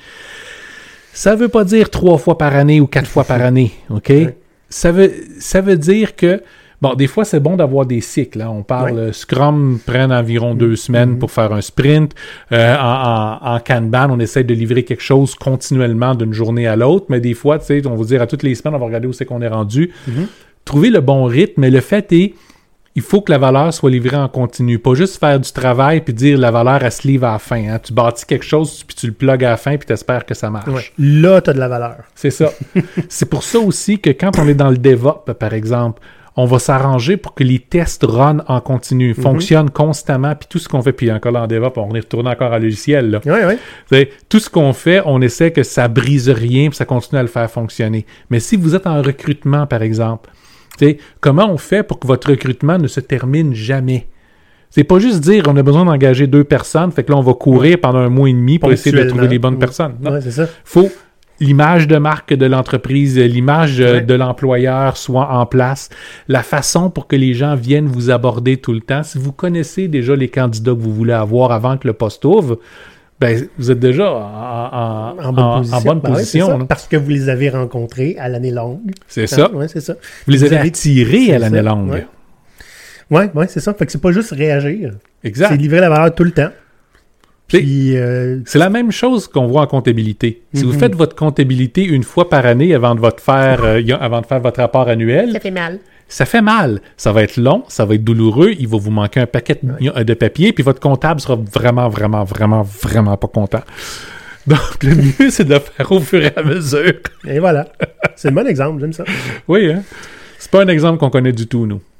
ça veut pas dire trois fois par année ou quatre fois par année, OK? Ouais. Ça veut, ça veut dire que, bon, des fois, c'est bon d'avoir des cycles. Hein. On parle, Ouais. euh, Scrum prennent environ deux semaines pour faire un sprint. Euh, en, en, en Kanban, on essaie de livrer quelque chose continuellement d'une journée à l'autre, mais des fois, tu sais, on va dire à toutes les semaines, on va regarder où c'est qu'on est rendu. Mhm. Trouver le bon rythme, mais le fait est, il faut que la valeur soit livrée en continu. Pas juste faire du travail puis dire la valeur, elle se livre à la fin. Hein. Tu bâtis quelque chose puis tu le plugues à la fin puis tu espères que ça marche. Ouais. Là, tu as de la valeur. C'est ça. C'est pour ça aussi que quand on est dans le DevOps, par exemple, on va s'arranger pour que les tests run en continu, fonctionnent constamment, puis tout ce qu'on fait, puis encore là en DevOps, on est retourné encore à logiciel, là. Oui, oui. C'est, tout ce qu'on fait, on essaie que ça brise rien, puis ça continue à le faire fonctionner. Mais si vous êtes en recrutement, par exemple, t'sais, comment on fait pour que votre recrutement ne se termine jamais? C'est pas juste dire on a besoin d'engager deux personnes, fait que là, on va courir pendant un mois et demi pour essayer de trouver les bonnes Ouais. personnes. Non. Ouais, c'est ça. Faut l'image de marque de l'entreprise, l'image euh, Ouais. de l'employeur soit en place, la façon pour que les gens viennent vous aborder tout le temps. Si vous connaissez déjà les candidats que vous voulez avoir avant que le poste ouvre, ben, vous êtes déjà en, en- En bonne en- position. en bonne Ben ouais, c'est position. ça, là. parce que vous les avez rencontrés à l'année longue. C'est ça. Oui, c'est ça. Vous les Vous avez avez- attirés c'est à l'année ça, longue. ouais. Oui, ouais, c'est ça. Fait que c'est pas juste réagir. Exact. C'est livrer la valeur tout le temps. Puis- Puis, euh, C'est la même chose qu'on voit en comptabilité. Si vous Mhm. faites votre comptabilité une fois par année avant de, votre faire, euh, y- avant de faire votre rapport annuel, fait mal. ça fait mal. Ça va être long, ça va être douloureux, il va vous manquer un paquet de, de papier, puis votre comptable sera vraiment, vraiment, vraiment, vraiment pas content. Donc, le mieux, c'est de le faire au fur et à mesure. Et voilà. C'est un bon exemple, j'aime ça. Oui, hein? C'est pas un exemple qu'on connaît du tout, nous.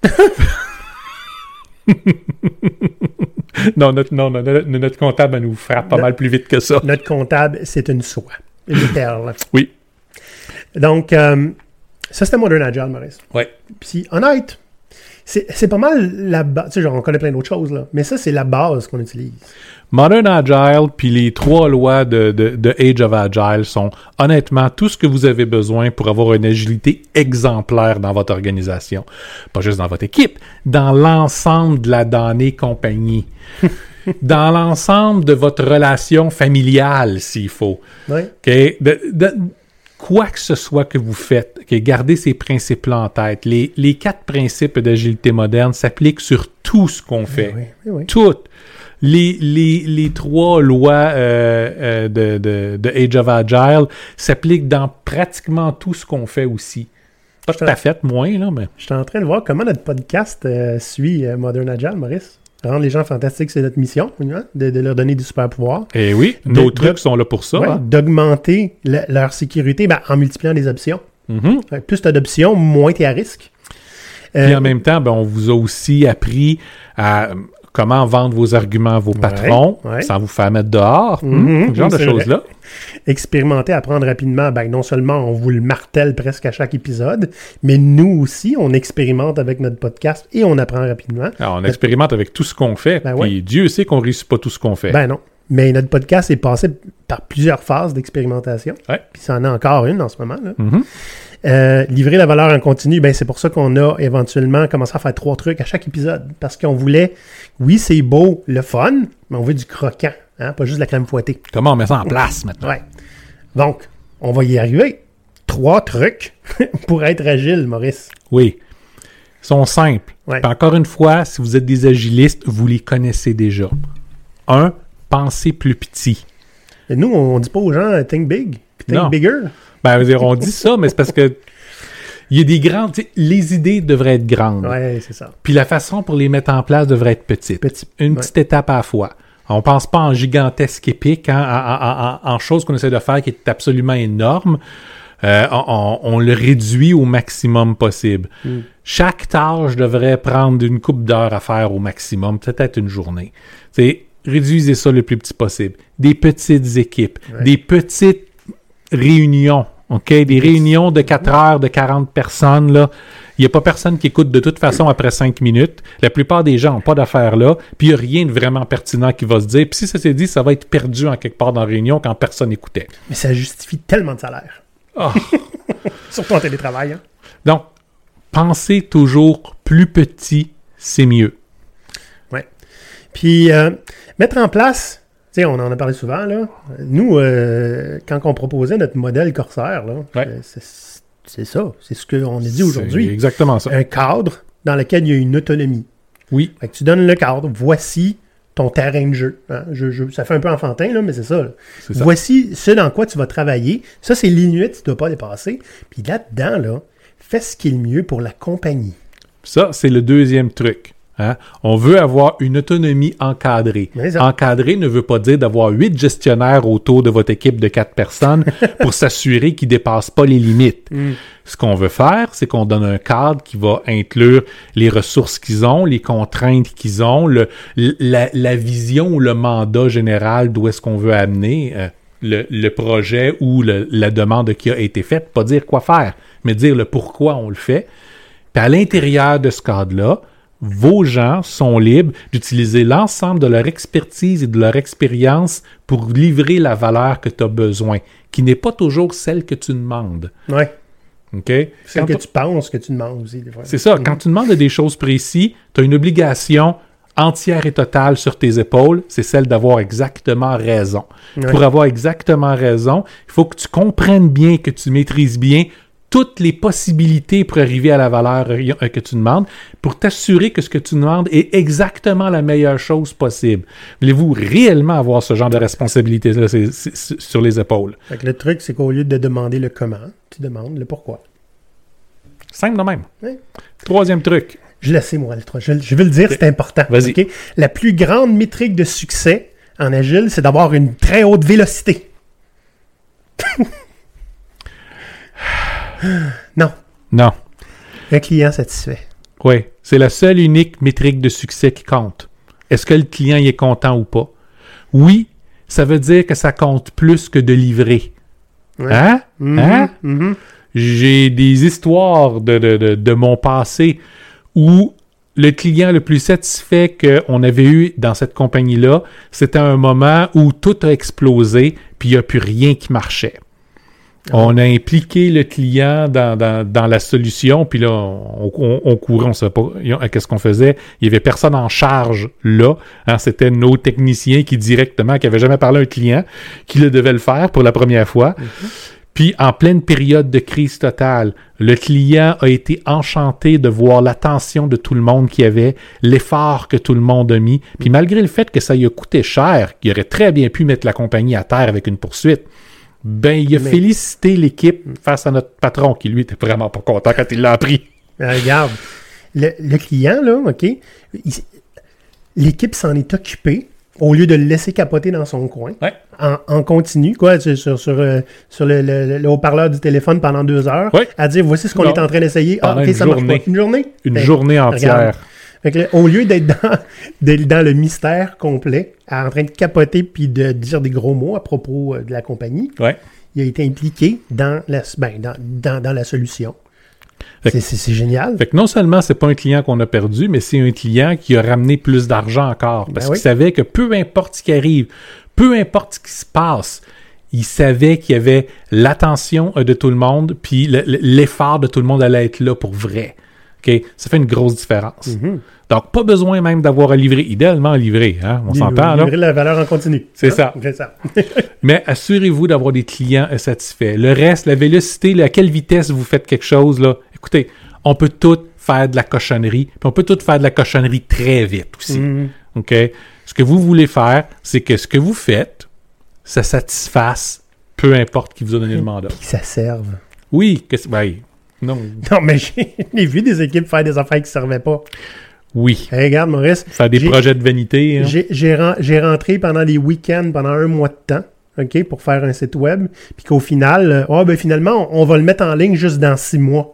non, notre, non, notre, notre comptable elle nous frappe pas Non. mal plus vite que ça. Notre comptable, c'est une soie. Une perle. Oui. Donc, euh, ça, c'était Modern Agile, Maurice. Ouais. Puis, honnête, c'est c'est pas mal la base. Tu sais, genre, on connaît plein d'autres choses, là. Mais ça, c'est la base qu'on utilise. Modern Agile, puis les trois lois de, de, de Age of Agile sont honnêtement tout ce que vous avez besoin pour avoir une agilité exemplaire dans votre organisation. Pas juste dans votre équipe, dans l'ensemble de la donnée compagnie. Dans l'ensemble de votre relation familiale, s'il faut. Oui. OK? De- de- quoi que ce soit que vous faites, OK? Gardez ces principes-là en tête. Les, les quatre principes d'agilité moderne s'appliquent sur tout ce qu'on fait. Oui, oui, oui. Toutes. Les, les, les trois lois euh, euh, de, de, de Age of Agile s'appliquent dans pratiquement tout ce qu'on fait aussi. Pas tout à fait moins, là, mais... Je suis en train de voir comment notre podcast euh, suit euh, Modern Agile, Maurice. Rendre les gens fantastiques, c'est notre mission, hein, de, de leur donner du super pouvoir. Eh oui, De- nos de- trucs sont là pour ça. Ouais, hein. d'augmenter le- leur sécurité ben, en multipliant les options. Mhm. Fait que plus tu as d'options, moins tu es à risque. Euh, Puis en même temps, ben, on vous a aussi appris à euh, comment vendre vos arguments à vos patrons ouais. sans vous faire mettre dehors. Mhm, Ce genre de c'est vrai. choses-là. expérimenter, apprendre rapidement, ben, non seulement on vous le martèle presque à chaque épisode, mais nous aussi, on expérimente avec notre podcast et on apprend rapidement. Alors, on expérimente avec tout ce qu'on fait. Ben puis ouais. Dieu sait qu'on réussit pas tout ce qu'on fait. Ben non. Mais notre podcast est passé par plusieurs phases d'expérimentation. Ouais. Puis ça en a encore une en ce moment. Là. Mhm. Euh, livrer la valeur en continu, ben c'est pour ça qu'on a éventuellement commencé à faire trois trucs à chaque épisode. Parce qu'on voulait, oui, c'est beau, le fun, mais on veut du croquant, hein, pas juste de la crème fouettée. Comment on met ça en place maintenant? Ouais. Donc, on va y arriver. trois trucs pour être agile, Maurice. Oui. Ils sont simples. Ouais. Puis encore une fois, si vous êtes des agilistes, vous les connaissez déjà. Un, pensez plus petit. Et nous, on dit pas aux gens « think big », puis « think Non. bigger ». Ben, je veux dire, on dit ça, mais c'est parce que il y a des grandes... tu sais, les idées devraient être grandes. Ouais, c'est ça. Puis la façon pour les mettre en place devrait être petite. Petit, Une ouais. petite étape à la fois. On pense pas en gigantesque épique, hein, en, en, en, en choses qu'on essaie de faire qui est absolument énorme. Euh, on, on le réduit au maximum possible. Mm. Chaque tâche devrait prendre une couple d'heures à faire au maximum, peut-être une journée. C'est réduisez ça le plus petit possible. Des petites équipes, ouais. des petites réunions, OK? Des, des réunions de quatre heures, de quarante personnes, là. Il n'y a pas personne qui écoute de toute façon après cinq minutes. La plupart des gens n'ont pas d'affaires là. Puis il n'y a rien de vraiment pertinent qui va se dire. Puis si ça s'est dit, ça va être perdu en quelque part dans la réunion quand personne n'écoutait. Mais ça justifie tellement de salaire. Oh. Surtout en télétravail. Hein? Donc, pensez toujours plus petit, c'est mieux. Oui. Puis, euh, mettre en place, tu sais, on en a parlé souvent, là. Nous, euh, quand on proposait notre modèle Corsair, là, ouais. c'est, c'est ça. C'est ce qu'on a dit aujourd'hui. C'est exactement ça. Un cadre dans lequel il y a une autonomie. Oui. Fait que tu donnes le cadre. Voici ton terrain de jeu. Hein? Je, je, ça fait un peu enfantin, là, mais c'est ça, là. C'est ça. Voici ce dans quoi tu vas travailler. Ça, c'est l'inuit que tu ne dois pas dépasser. Puis là-dedans, là, fais ce qui est le mieux pour la compagnie. Ça, c'est le deuxième truc. Hein? On veut avoir une autonomie encadrée. Encadrée ne veut pas dire d'avoir huit gestionnaires autour de votre équipe de quatre personnes pour s'assurer qu'ils ne dépassent pas les limites. Mm. Ce qu'on veut faire, c'est qu'on donne un cadre qui va inclure les ressources qu'ils ont, les contraintes qu'ils ont, le, la, la vision ou le mandat général d'où est-ce qu'on veut amener euh, le, le projet ou le, la demande qui a été faite. Pas dire quoi faire, mais dire le pourquoi on le fait. Puis à l'intérieur de ce cadre-là, vos gens sont libres d'utiliser l'ensemble de leur expertise et de leur expérience pour livrer la valeur que tu as besoin, qui n'est pas toujours celle que tu demandes. Oui. OK? Celle que tu penses que tu demandes aussi. Des fois. C'est ça. Mm-hmm. Quand tu demandes des choses précises, tu as une obligation entière et totale sur tes épaules, c'est celle d'avoir exactement raison. Oui. Pour avoir exactement raison, il faut que tu comprennes bien, que tu maîtrises bien toutes les possibilités pour arriver à la valeur que tu demandes, pour t'assurer que ce que tu demandes est exactement la meilleure chose possible. Voulez-vous réellement avoir ce genre de responsabilité-là sur les épaules? Fait que le truc, c'est qu'au lieu de demander le comment, tu demandes le pourquoi. Simple de même. Oui. Troisième truc. Je le sais, moi, le trois. Je, je veux le dire, c'est important. Vas-y. Okay? La plus grande métrique de succès en agile, c'est d'avoir une très haute vélocité. Non. Non. Un client satisfait. Oui. C'est la seule unique métrique de succès qui compte. Est-ce que le client y est content ou pas? Oui, ça veut dire que ça compte plus que de livrer. Ouais. Hein? Mm-hmm. Hein? Mm-hmm. J'ai des histoires de, de, de, de mon passé où le client le plus satisfait qu'on avait eu dans cette compagnie-là, c'était un moment où tout a explosé puis il n'y a plus rien qui marchait. On a impliqué le client dans, dans, dans la solution, puis là, on, on, on courait, on ne savait pas qu'est-ce qu'on faisait. Il n'y avait personne en charge là. Hein, c'était nos techniciens qui directement, qui n'avaient jamais parlé à un client, qui le devaient le faire pour la première fois. Mm-hmm. Puis, en pleine période de crise totale, le client a été enchanté de voir l'attention de tout le monde qu'il y avait, l'effort que tout le monde a mis. Puis, malgré le fait que ça lui a coûté cher, qu'il aurait très bien pu mettre la compagnie à terre avec une poursuite, ben, il a Mais... félicité l'équipe face à notre patron, qui, lui, était vraiment pas content quand il l'a appris. Euh, regarde, le, le client, là, OK, il, l'équipe s'en est occupée au lieu de le laisser capoter dans son coin, ouais. en, en continu, quoi, sur, sur, sur, euh, sur le, le, le haut-parleur du téléphone pendant deux heures, ouais. à dire, voici ce qu'on non. est en train d'essayer. Ah, OK, ça journée. marche pas. Une journée? Une ben, journée entière. Regarde. Fait que là, au lieu d'être dans, d'être dans le mystère complet, en train de capoter puis de dire des gros mots à propos de la compagnie, ouais. il a été impliqué dans la, ben, dans, dans, dans la solution. C'est, c'est, c'est génial. Fait que non seulement c'est pas un client qu'on a perdu, mais c'est un client qui a ramené plus d'argent encore. Parce ben oui. qu'il savait que peu importe ce qui arrive, peu importe ce qui se passe, il savait qu'il y avait l'attention de tout le monde, puis le, l'effort de tout le monde allait être là pour vrai. OK? Ça fait une grosse différence. Mm-hmm. Donc, pas besoin même d'avoir à livrer, idéalement à livrer, hein? On s'entend, là? Livrer la valeur en continu. C'est hein? ça. C'est ça. Mais assurez-vous d'avoir des clients satisfaits. Le reste, la vélocité, là, à quelle vitesse vous faites quelque chose, là? Écoutez, on peut tout faire de la cochonnerie, puis on peut tout faire de la cochonnerie très vite aussi. Mm-hmm. OK? Ce que vous voulez faire, c'est que ce que vous faites, ça satisfasse peu importe qui vous a donné le mandat. Qui ça serve. Oui, que, ben, non. Non, mais j'ai, j'ai vu des équipes faire des affaires qui ne servaient pas. Oui. Hey, regarde, Maurice. Faire des j'ai, projets de vanité. Hein. J'ai, j'ai, ren- j'ai rentré pendant les week-ends, pendant un mois de temps, OK, pour faire un site web, puis qu'au final, euh, oh, ben finalement, on, on va le mettre en ligne juste dans six mois.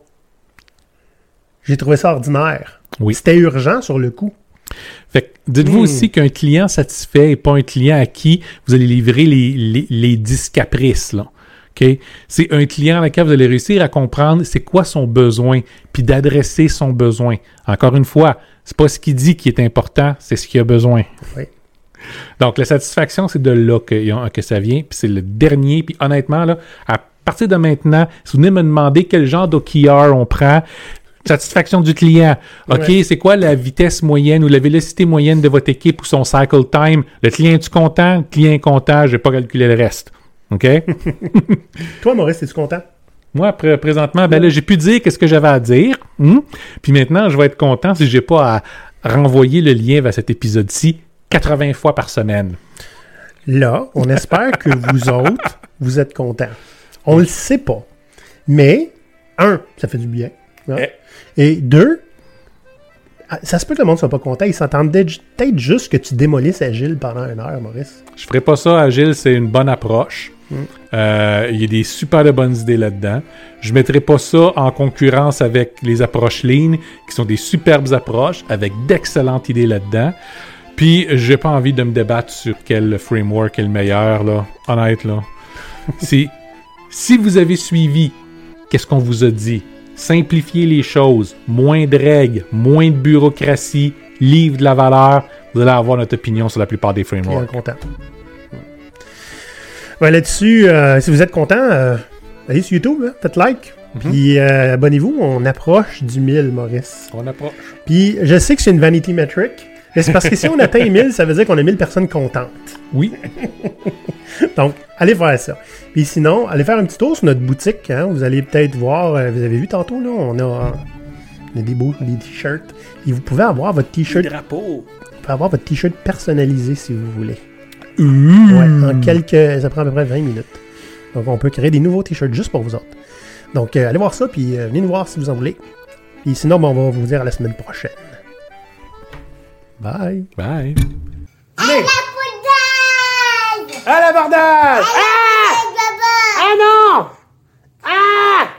J'ai trouvé ça ordinaire. Oui. C'était urgent sur le coup. Fait que dites-vous Mm. aussi qu'un client satisfait n'est pas un client à qui vous allez livrer les, les, les dix caprices, là. OK? C'est un client à lequel vous allez réussir à comprendre c'est quoi son besoin, puis d'adresser son besoin. Encore une fois, c'est pas ce qu'il dit qui est important, c'est ce qu'il a besoin. Oui. Donc, la satisfaction, c'est de là que, que ça vient, puis c'est le dernier. Puis honnêtement, là, à partir de maintenant, si vous venez me demander quel genre d'O K R on prend, satisfaction du client. OK, Ouais. c'est quoi la vitesse moyenne ou la vélocité moyenne de votre équipe ou son cycle time? Le client est-tu content? Le client est content, je vais pas calculer le reste. OK? Toi, Maurice, es-tu content? Moi, pré- présentement, ben là, j'ai pu dire qu'est-ce que j'avais à dire. Hmm? Puis maintenant, je vais être content si j'ai pas à renvoyer le lien vers cet épisode-ci quatre-vingts fois par semaine. Là, on espère que vous autres, vous êtes contents. On le sait pas. Mais, un, ça fait du bien. hein. Et deux, ah, ça se peut que le monde soit pas content. Ils s'entendaient ju- peut-être juste que tu démolisses Agile pendant une heure, Maurice. Je ferai pas ça, Agile, c'est une bonne approche. Euh, il y a des super de bonnes idées là-dedans. Je mettrai pas ça en concurrence avec les approches Lean, qui sont des superbes approches, avec d'excellentes idées là-dedans. Puis, j'ai pas envie de me débattre sur quel framework est le meilleur, là. Honnête, là. si, si vous avez suivi, qu'est-ce qu'on vous a dit? Simplifier les choses, moins de règles, moins de bureaucratie, livre de la valeur, vous allez avoir notre opinion sur la plupart des Bien frameworks. content. Ouais, là-dessus, euh, si vous êtes content, euh, allez sur YouTube, hein, faites like. Puis euh, abonnez-vous, on approche du mille, Maurice. On approche. Puis je sais que c'est une vanity metric, mais c'est parce que si on atteint mille, ça veut dire qu'on a mille personnes contentes. Oui. Donc, allez faire ça. Puis sinon, allez faire un petit tour sur notre boutique. Hein. Vous allez peut-être voir, euh, vous avez vu tantôt, là, on a, euh, on a des beaux des t-shirts. Puis vous pouvez avoir votre t-shirt, vous Drapeau. pouvez avoir votre t-shirt personnalisé si vous voulez. Mmh. Ouais, en quelques, ça prend à peu près vingt minutes. Donc, on peut créer des nouveaux t-shirts juste pour vous autres. Donc, euh, allez voir ça, puis euh, venez nous voir si vous en voulez. Puis sinon, ben, on va vous dire à la semaine prochaine. Bye. Bye. Allez, Bordel! à l'abordage! Ah! Ah non! Ah!